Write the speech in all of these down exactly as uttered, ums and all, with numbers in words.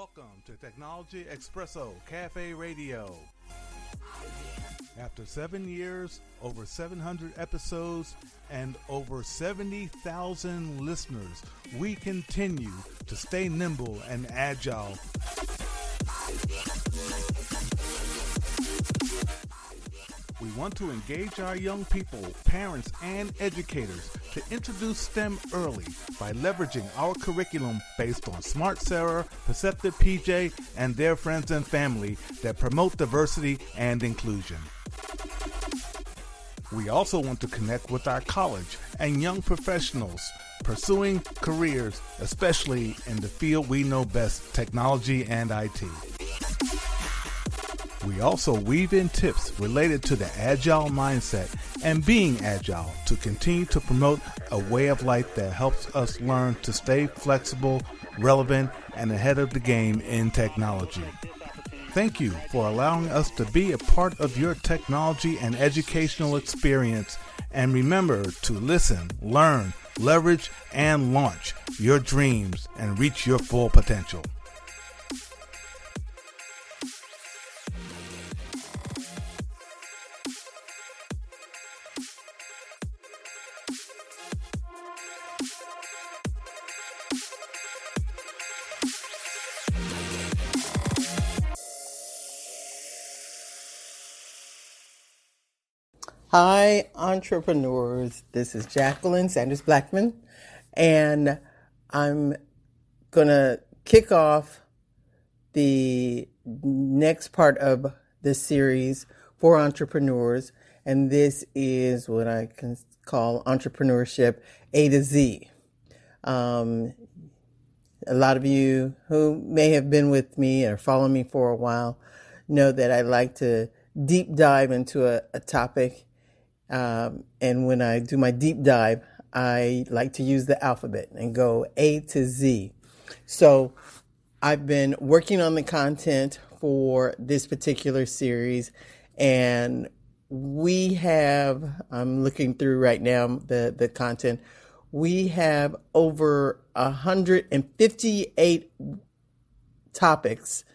Welcome to Technology Espresso Cafe Radio. After seven years, over seven hundred episodes, and over seventy thousand listeners, we continue to stay nimble and agile. We want to engage our young people, parents, and educators to introduce STEM early by leveraging our curriculum based on Smart Sarah, Perceptive P J, and their friends and family that promote diversity and inclusion. We also want to connect with our college and young professionals pursuing careers, especially in the field we know best, technology and I T. We also weave in tips related to the agile mindset and being agile to continue to promote a way of life that helps us learn to stay flexible, relevant, and ahead of the game in technology. Thank you for allowing us to be a part of your technology and educational experience. And remember to listen, learn, leverage, and launch your dreams and reach your full potential. Hi, entrepreneurs. This is Jacqueline Sanders Blackman, and I'm going to kick off the next part of this series for entrepreneurs, and this is what I can call entrepreneurship A to Z. Um, a lot of you who may have been with me or follow me for a while know that I like to deep dive into a, a topic. Um, and when I do my deep dive, I like to use the alphabet and go A to Z. So I've been working on the content for this particular series, and we have, I'm looking through right now the, the content, we have over one hundred fifty-eight topics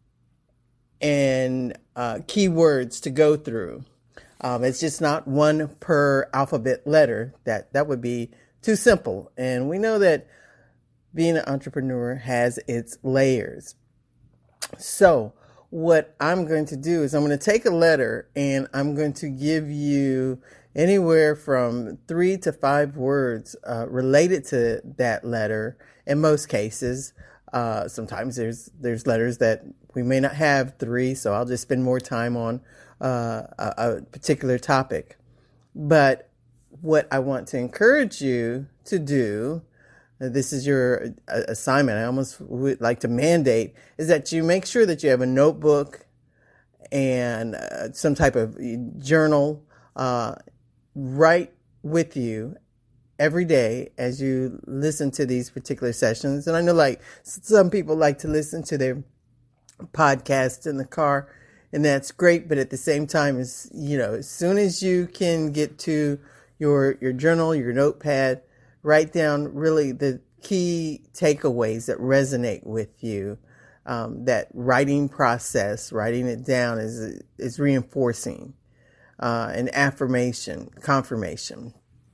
and uh, keywords to go through. Um, it's just not one per alphabet letter. That that would be too simple. And we know that being an entrepreneur has its layers. So what I'm going to do is I'm going to take a letter and I'm going to give you anywhere from three to five words uh, related to that letter. In most cases, uh, sometimes there's there's letters that we may not have three, so I'll just spend more time on Uh, a, a particular topic. But what I want to encourage you to do, uh, this is your uh, assignment, I almost would like to mandate, is that you make sure that you have a notebook and uh, some type of journal uh, right with you every day as you listen to these particular sessions. And I know like some people like to listen to their podcasts in the car, and that's great, but at the same time, is you know, as soon as you can get to your your journal, your notepad, write down really the key takeaways that resonate with you. Um, that writing process, writing it down, is is reinforcing, uh, an affirmation, confirmation.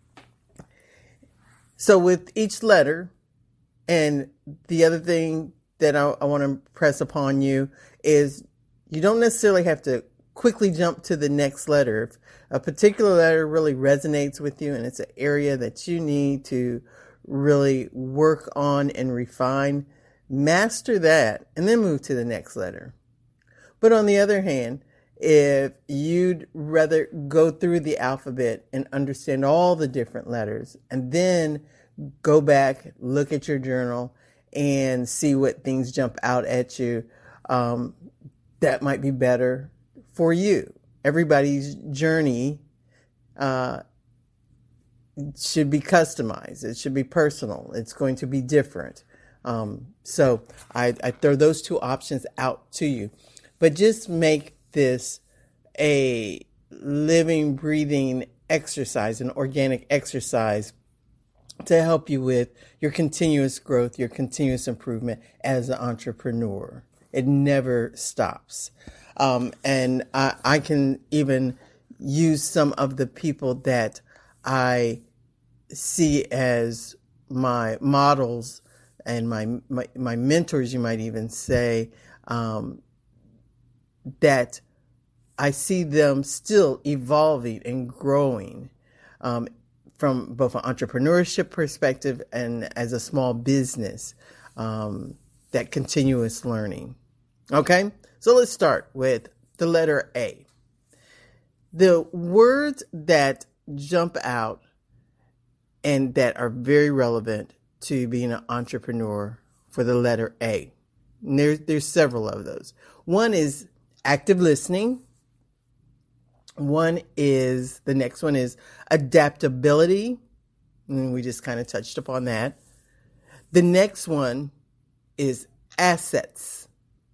So with each letter, and the other thing that I, I want to press upon you is, you don't necessarily have to quickly jump to the next letter. If a particular letter really resonates with you and it's an area that you need to really work on and refine, master that and then move to the next letter. But on the other hand, if you'd rather go through the alphabet and understand all the different letters and then go back, look at your journal and see what things jump out at you, um, that might be better for you. Everybody's journey uh, should be customized. It should be personal. It's going to be different. Um, so I, I throw those two options out to you. But just make this a living, breathing exercise, an organic exercise to help you with your continuous growth, your continuous improvement as an entrepreneur. It never stops. Um, and I, I can even use some of the people that I see as my models and my, my, my mentors, you might even say, um, that I see them still evolving and growing, um, from both an entrepreneurship perspective and as a small business, um, that continuous learning. Okay, so let's start with the letter A. The words that jump out and that are very relevant to being an entrepreneur for the letter A. And there's, there's several of those. One is active listening. One is, the next one is adaptability. And we just kind of touched upon that. The next one is assets.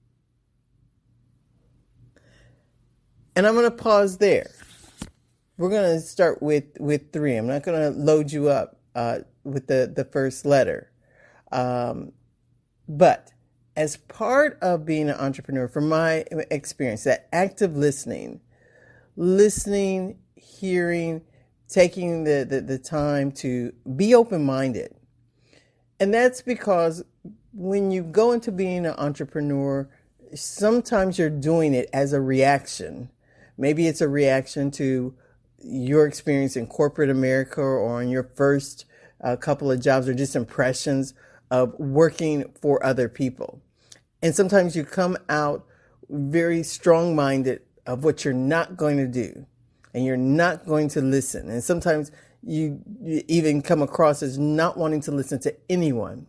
And I'm going to pause there. We're going to start with, with three. I'm not going to load you up uh, with the, the first letter. Um, but as part of being an entrepreneur, from my experience, that active listening, listening, hearing, taking the, the, the time to be open-minded. And that's because when you go into being an entrepreneur, sometimes you're doing it as a reaction. Maybe it's a reaction to your experience in corporate America or on your first uh, couple of jobs, or just impressions of working for other people. And sometimes you come out very strong-minded of what you're not going to do, and you're not going to listen. And sometimes you, you even come across as not wanting to listen to anyone.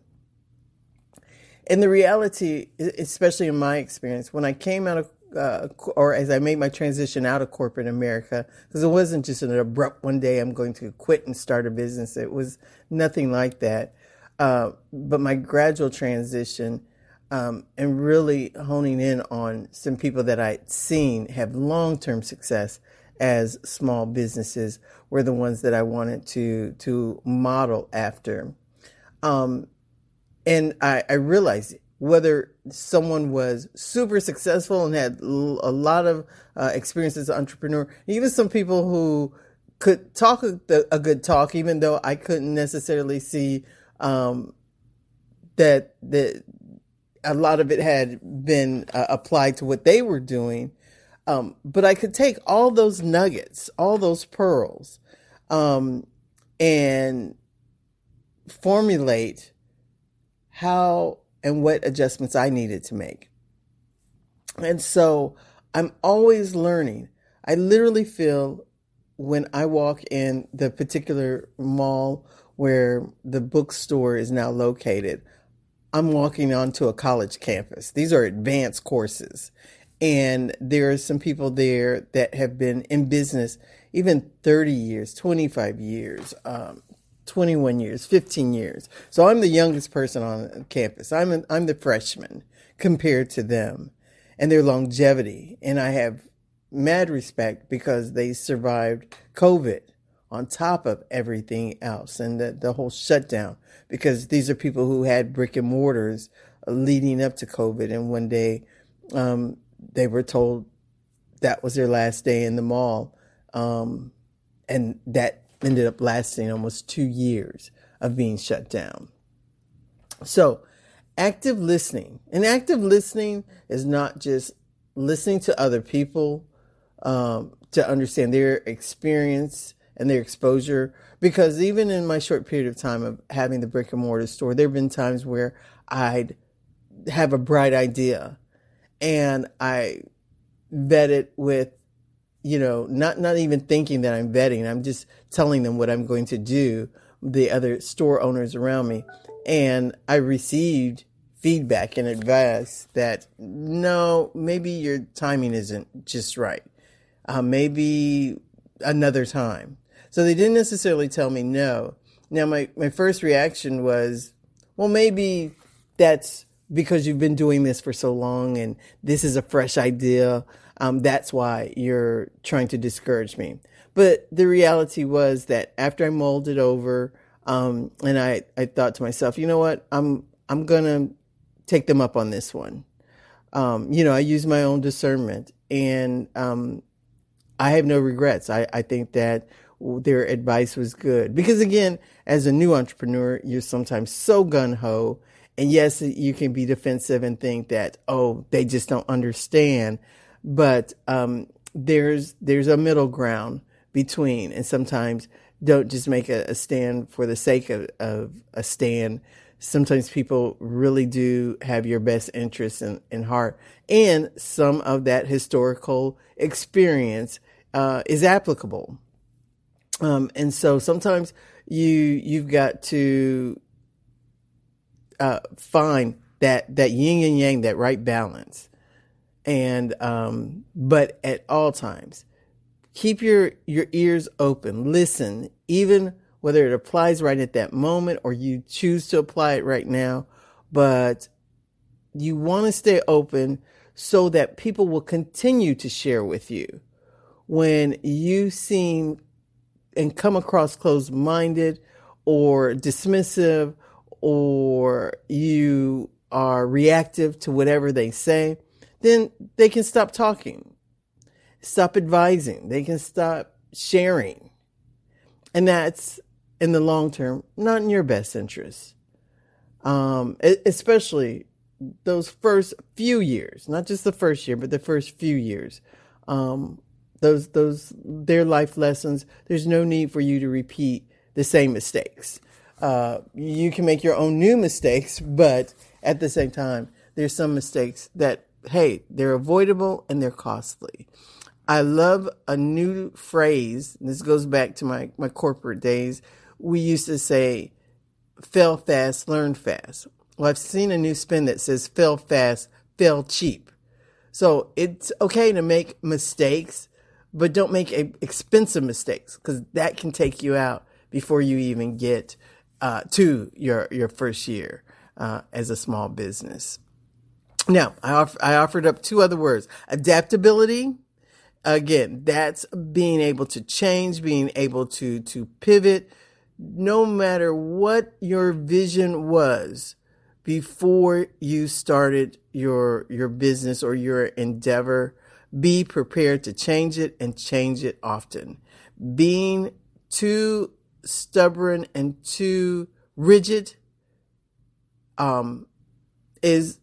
And the reality, especially in my experience, when I came out of, uh, or as I made my transition out of corporate America, because it wasn't just an abrupt one day I'm going to quit and start a business. It was nothing like that. Uh, but my gradual transition, um, and really honing in on some people that I'd seen have long-term success as small businesses were the ones that I wanted to, to model after. Um, And I, I realized whether someone was super successful and had l- a lot of uh, experience as an entrepreneur, even some people who could talk a, a good talk, even though I couldn't necessarily see um, that that a lot of it had been uh, applied to what they were doing. Um, but I could take all those nuggets, all those pearls, um, and formulate how and what adjustments I needed to make. And so I'm always learning. I literally feel when I walk in the particular mall where the bookstore is now located, I'm walking onto a college campus. These are advanced courses. And there are some people there that have been in business even thirty years, twenty-five years, um, twenty-one years, fifteen years. So I'm the youngest person on campus. I'm an, I'm the freshman compared to them and their longevity. And I have mad respect because they survived COVID on top of everything else and the, the whole shutdown, because these are people who had brick and mortars leading up to COVID. And one day um, they were told that was their last day in the mall. Um, and that ended up lasting almost two years of being shut down. So active listening, and active listening is not just listening to other people um, to understand their experience and their exposure, because even in my short period of time of having the brick and mortar store, there have been times where I'd have a bright idea and I vet it with, you know, not, not even thinking that I'm vetting. I'm just telling them what I'm going to do, the other store owners around me. And I received feedback and advice that, no, maybe your timing isn't just right. Uh, maybe another time. So they didn't necessarily tell me no. Now, my, my first reaction was, well, maybe that's because you've been doing this for so long and this is a fresh idea. Um, that's why you're trying to discourage me. But the reality was that after I mulled it over, Um, and I, I thought to myself, you know what, I'm, I'm going to take them up on this one. Um, you know, I use my own discernment, and, um, I have no regrets. I, I think that their advice was good because, again, as a new entrepreneur, you're sometimes so gung-ho, and yes, you can be defensive and think that, oh, they just don't understand. But, um, there's, there's a middle ground between, and sometimes don't just make a, a stand for the sake of, of a stand. Sometimes people really do have your best interests in, in heart, and some of that historical experience uh, is applicable. Um, and so sometimes you you've got to uh, find that that yin and yang, that right balance, and um, but at all times, keep your your ears open. Listen, even whether it applies right at that moment or you choose to apply it right now, but you want to stay open so that people will continue to share with you. When you seem and come across closed-minded or dismissive, or you are reactive to whatever they say, then they can stop talking, stop advising, they can stop sharing. And that's, in the long term, not in your best interest. Um, especially those first few years, not just the first year, but the first few years. Um, those, those, their life lessons, there's no need for you to repeat the same mistakes. Uh, you can make your own new mistakes, but at the same time, there's some mistakes that, hey, they're avoidable and they're costly. I love a new phrase. This goes back to my, my corporate days. We used to say, fail fast, learn fast. Well, I've seen a new spin that says fail fast, fail cheap. So it's okay to make mistakes, but don't make a, expensive mistakes, because that can take you out before you even get uh, to your, your first year uh, as a small business. Now, I, off- I offered up two other words: adaptability. Again, that's being able to change, being able to, to pivot, no matter what your vision was before you started your, your business or your endeavor. Be prepared to change it, and change it often. Being too stubborn and too rigid, um, is,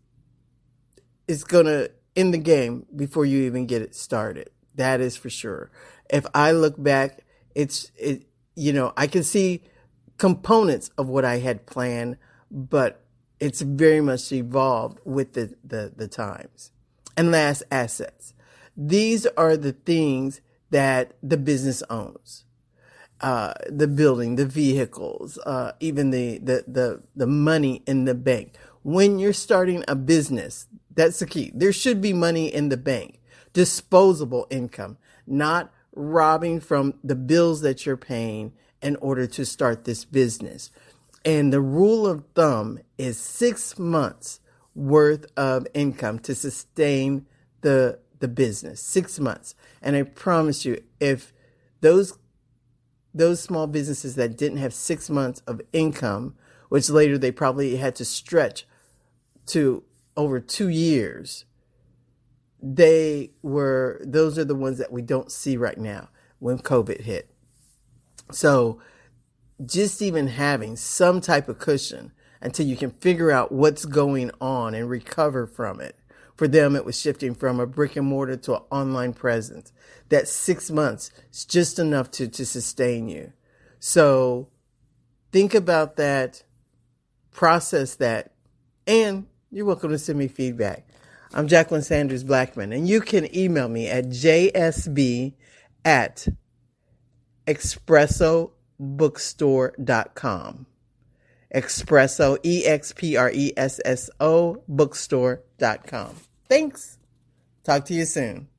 is gonna end the game before you even get it started. That is for sure. If I look back, it's, it, you know, I can see components of what I had planned, but it's very much evolved with the, the, the times. And last, assets. These are the things that the business owns. Uh, the building, the vehicles, uh, even the, the, the, the money in the bank. When you're starting a business, that's the key. There should be money in the bank. Disposable income, not robbing from the bills that you're paying in order to start this business. And the rule of thumb is six months worth of income to sustain the, the business, six months. And I promise you, if those, those small businesses that didn't have six months of income, which later they probably had to stretch to over two years, they were, those are the ones that we don't see right now when COVID hit. So just even having some type of cushion until you can figure out what's going on and recover from it. For them, it was shifting from a brick and mortar to an online presence. That six months is just enough to, to sustain you. So think about that, process that, and you're welcome to send me feedback. I'm Jacqueline Sanders Blackman, and you can email me at j s b at expresso bookstore dot com. Expresso, E X P R E S S O, bookstore dot com. Thanks. Talk to you soon.